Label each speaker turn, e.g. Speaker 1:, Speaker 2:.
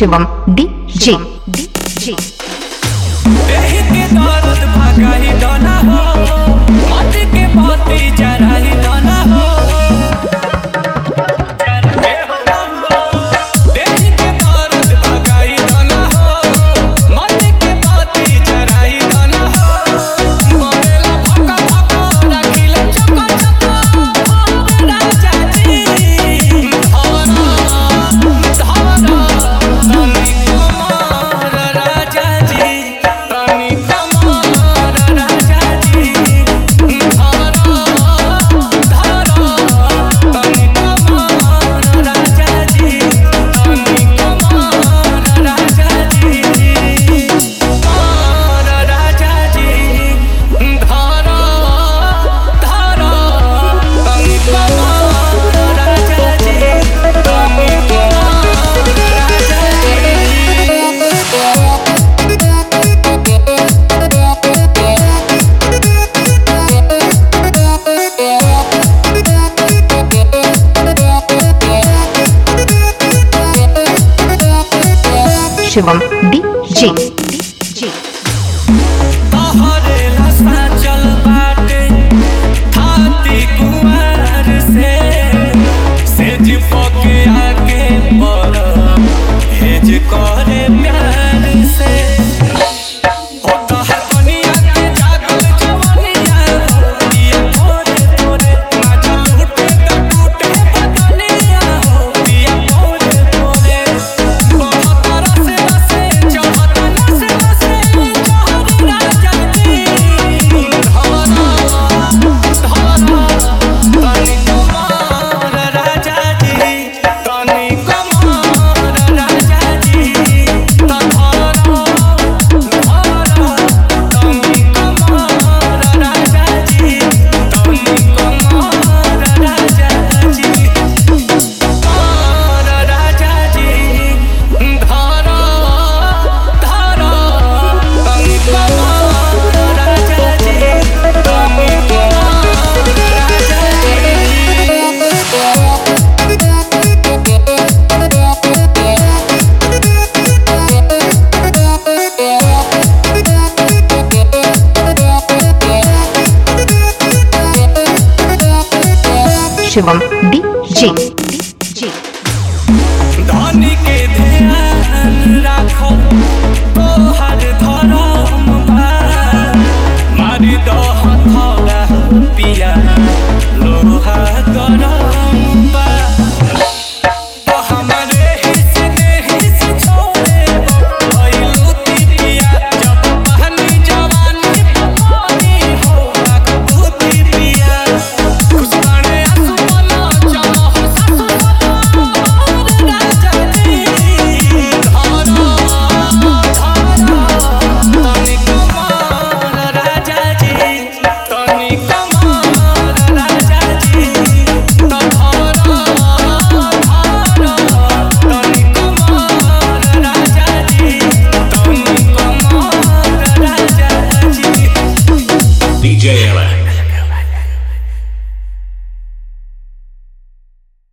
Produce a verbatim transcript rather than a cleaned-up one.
Speaker 1: Shivam DJ DJ
Speaker 2: देहि के दर्द भागाही दाना हो, मत के बाती जराही दाना हो। देहि के दर्द भागाही दाना हो, मत के बाती जराही दाना हो। मरेला भका भका राखिले चका चका राजा जी। धारा धारा तनी कमार राजा जी, तनी कमार राजा जी। धारा धारा तनी कमार राजा जी, तनी कमार राजा जी। कमार राजा जी, धारा धारा तनी कमार राजा जी, तनी कमार राजा जी।
Speaker 1: शिवम डीजे डीजे
Speaker 2: तोहरे लसा चल बाटे थाती कुमार से, सेज पके आके पर हेज करे प्यार से। हो तोहर कनिया के जागल जवनिया हो, दिया तोरे तोरे नाचा लूटे त टूटे बदनिया हो, दिया तोरे तोरे। बहुत रसे रसे चाहत नसे नसे चाहत राजा जी। धारा धारा तनी कमार राजा जी, तनी कमार राजा जी। धारा धारा तनी कमार राजा जी, तनी कमार राजा जी। कमार राजा जी, धारा धारा तनी कमार राजा जी, तनी कमार राजा जी।
Speaker 1: शिवम डीजे